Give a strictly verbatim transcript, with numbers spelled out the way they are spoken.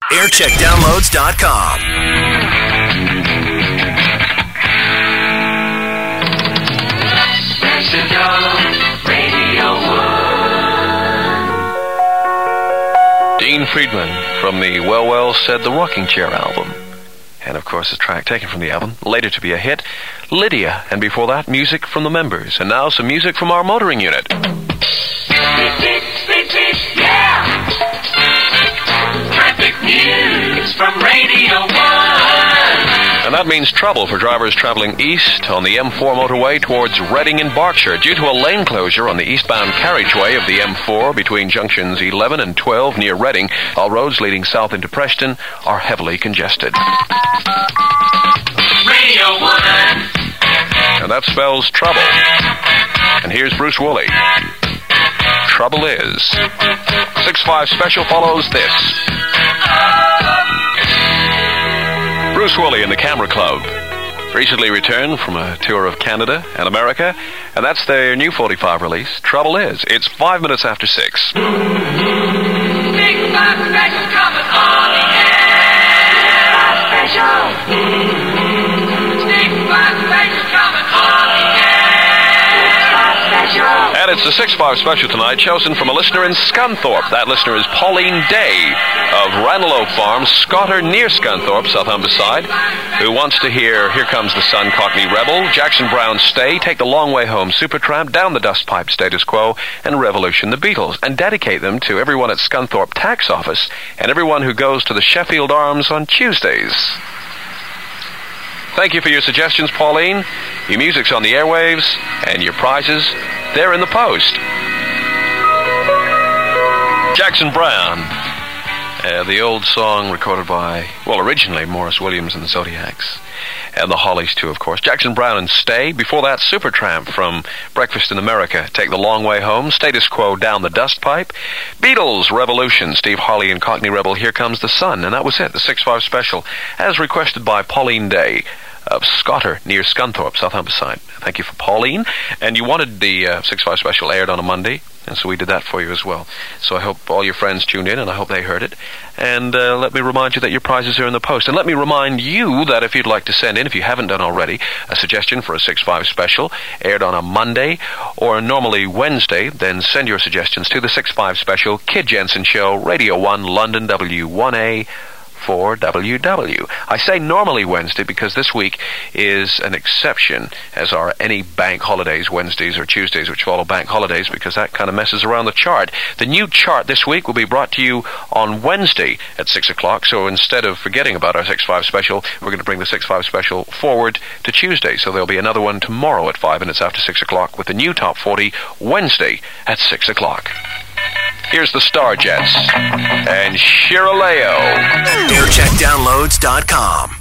aircheck downloads dot com. Dean Friedman from the Well Well Said the Rocking Chair album. And of course, a track taken from the album, later to be a hit, Lydia. And before that, music from the members. And now some music from our motoring unit. Beep, beep, beep, beep, yeah! Traffic news from Radio one. And that means trouble for drivers traveling east on the M four motorway towards Reading in Berkshire due to a lane closure on the eastbound carriageway of the M four between junctions eleven and twelve near Reading. All roads leading south into Preston are heavily congested. Radio one. And that spells trouble. And here's Bruce Woolley. Trouble is. six five Special follows this. Bruce Woolley and the Camera Club recently returned from a tour of Canada and America, and that's their new forty-five release, Trouble Is. It's five minutes after six. Big Five Special coming on the air. Special. Big Five Special coming on the air. Special. And it's the six five Special tonight, chosen from a listener in Scunthorpe. That listener is Pauline Day of Ranelagh Farm, Scotter near Scunthorpe, South Humberside, who wants to hear Here Comes the Sun, Cockney Rebel, Jackson Browne, Stay, Take the Long Way Home, Supertramp, Down the Dust Pipe, Status Quo, and Revolution, the Beatles, and dedicate them to everyone at Scunthorpe Tax Office and everyone who goes to the Sheffield Arms on Tuesdays. Thank you for your suggestions, Pauline. Your music's on the airwaves, and your prizes, they're in the post. Jackson Browne. Uh, the old song recorded by, well, originally Morris Williams and the Zodiacs. And the Hollies, too, of course. Jackson Browne and Stay. Before that, Supertramp from Breakfast in America. Take the Long Way Home. Status Quo, Down the Dust Pipe. Beatles, Revolution. Steve Harley and Cockney Rebel, Here Comes the Sun. And that was it, the six five Special, as requested by Pauline Day of Scotter near Scunthorpe, South Humberside. Thank you for Pauline. And you wanted the uh, six five Special aired on a Monday, and so we did that for you as well. So I hope all your friends tuned in, and I hope they heard it. And uh, let me remind you that your prizes are in the post. And let me remind you that if you'd like to send in, if you haven't done already, a suggestion for a six five Special aired on a Monday or normally Wednesday, then send your suggestions to the six five Special, Kid Jensen Show, Radio one, London, W one A, four W W. I say normally Wednesday because this week is an exception, as are any bank holidays, Wednesdays or Tuesdays, which follow bank holidays, because that kind of messes around the chart. The new chart this week will be brought to you on Wednesday at six o'clock, so instead of forgetting about our six five Special, we're going to bring the six five Special forward to Tuesday, so there'll be another one tomorrow at five minutes after six o'clock with the new Top forty Wednesday at six o'clock. Here's the Starjets and Shiraleo. aircheck downloads dot com.